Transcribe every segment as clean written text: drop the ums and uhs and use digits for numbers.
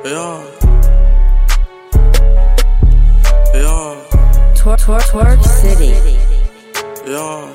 Yeah. Yeah. Twerk City. Yeah.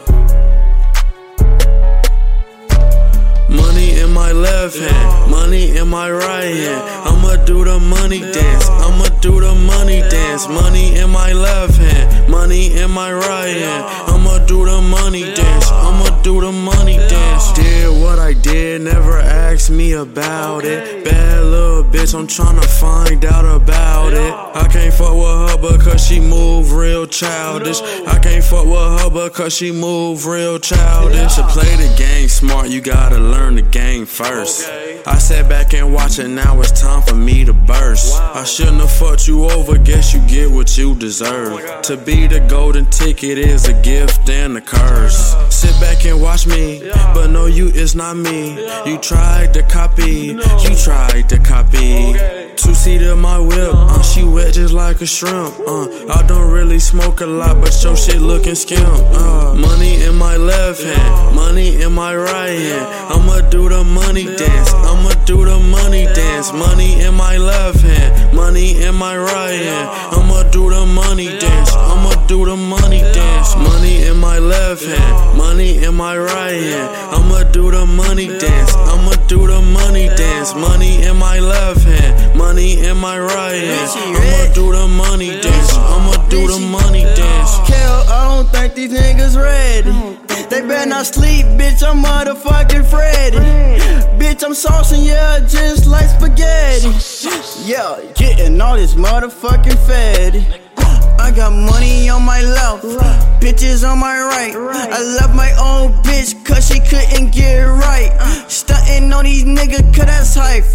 Money in my left hand, money in my right hand. I'ma do the money dance, I'ma do the money dance. Money in my left hand, money in my right hand. I'ma do the money dance, I'ma do the money dance. Did what I did, never asked me about it. Bad little bitch, I'm tryna find out about it. I can't fuck with her because she move real childish. I can't fuck with her because she move real childish. To play the game smart, you gotta learn the game first. I sat back and watched it, now it's time for me to burst. I shouldn't have fucked you over, guess you get what you deserve. To be the golden ticket is a gift and a curse. Sit back and watch me, but no, you is not me. You tried to copy, you tried to copy. Two-seat in my whip, she wet just like a shrimp. I don't really smoke a lot, but your shit looking skimp. Money in my left hand, money in my right hand. I'ma do the money dance, I'ma do the money dance. Money in my left hand, money in my right hand. I'ma do the money dance, I'ma do the money dance. Money in my left hand, money in my right hand. I'ma do the money dance, I'ma do the money dance. Money in my left hand, money in my right hand. I'ma do the money dance, I'ma do the money dance. Kel, I don't think these niggas ready. They better not sleep, bitch, I'm motherfucking Freddy. Bitch, I'm saucing, yeah, just like spaghetti. Yeah, getting all this motherfucking fatty. I got money on my left, bitches on my right. I love my own bitch cause she couldn't get right. Stuntin' on these niggas cause that's how I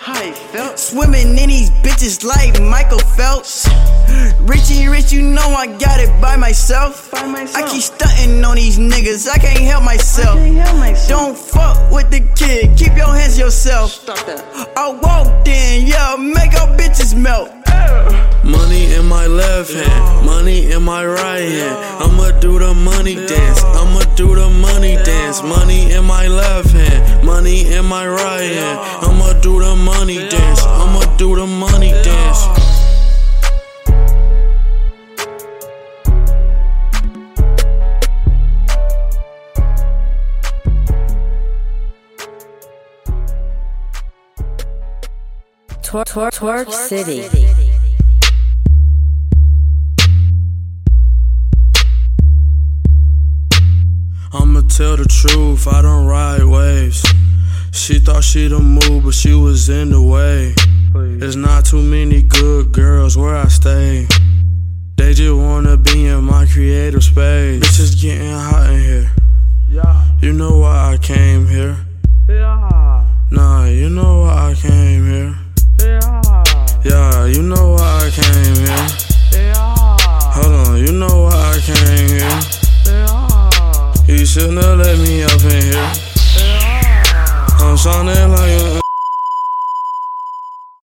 felt. Swimming in these bitches like Michael Phelps. Richie Rich, you know I got it by myself. I keep stuntin' on these niggas, I can't help myself. Don't fuck with the kid, keep your hands yourself. I walked in, yeah, make all bitches melt. Money in my left hand, money in my right hand. I'ma do the money dance, I'ma do the money dance. Money in my left hand, money in my right hand. I'ma do the money dance, I'ma do the money dance. Twerk City. I'ma tell the truth, I don't ride waves. She thought she'd move, but she was in the way. There's not too many good girls where I stay. They just wanna be in my creative space. Bitches getting hot in here. You know why I came here. Nah, you know why I came here. Yeah, you know why I came here. Hold on, you know why I came here. You shouldn't have let me up in here. I'm sounding like